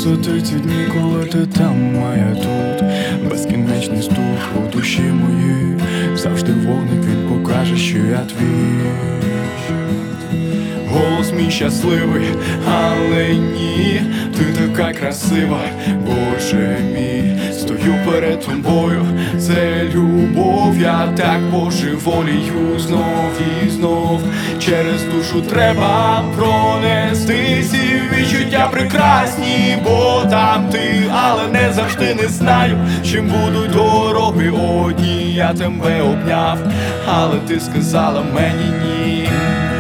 висоти ці дні, коли ти там, а я тут. Безкінечний стук у душі моїй. Завжди вогник, він покаже, що я твій. Голос мій щасливий, але ні. Ти така красива, Боже мій. Стою перед тобою, це любов. Я так божеволію знов і знов. Через душу треба пронести ці відчуття прекрасні, бо там ти, але не завжди не знаю, чим будуть дороги одні. Я тебе обняв, але ти сказала мені ні.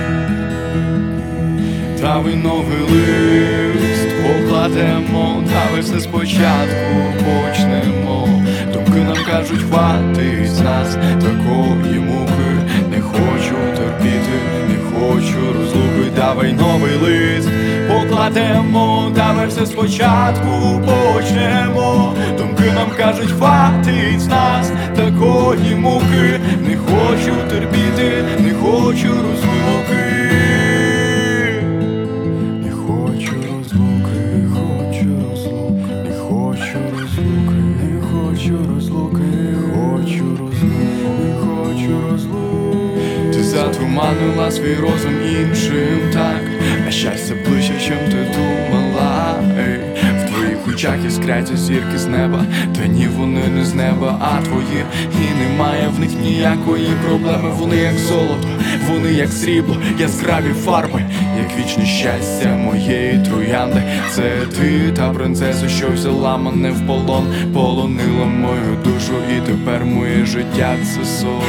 Давай новий лист покладемо, давай все спочатку почнемо. Думки нам кажуть, хватить з нас такої муки. Не хочу терпіти, не хочу розлуки. Давай новий лист покладемо, давай все спочатку почнемо. Думки нам кажуть, хватить з нас такої муки. Не хочу терпіти, не хочу розлуки. Ти затуманила свій розум іншим, так, а щастя ближче, чим ти думала. В твоїх очах іскряться зірки з неба, та ні, вони не з неба, а твої. І немає в них ніякої проблеми. Вони як золото, вони як срібло, яскраві фарби, як вічне щастя моєї троянди. Це ти, та принцеса, що взяла мене в полон, полонила мою душу, і тепер моє життя — це сон.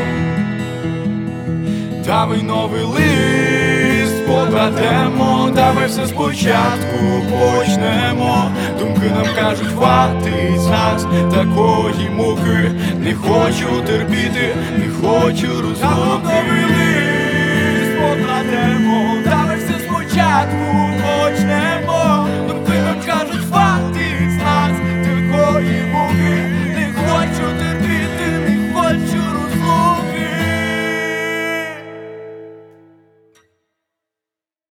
Давай новий лист покладемо, давай все спочатку почнемо. Думки нам кажуть, хватить з нас такої муки. Не хочу терпіти, не хочу розлуки.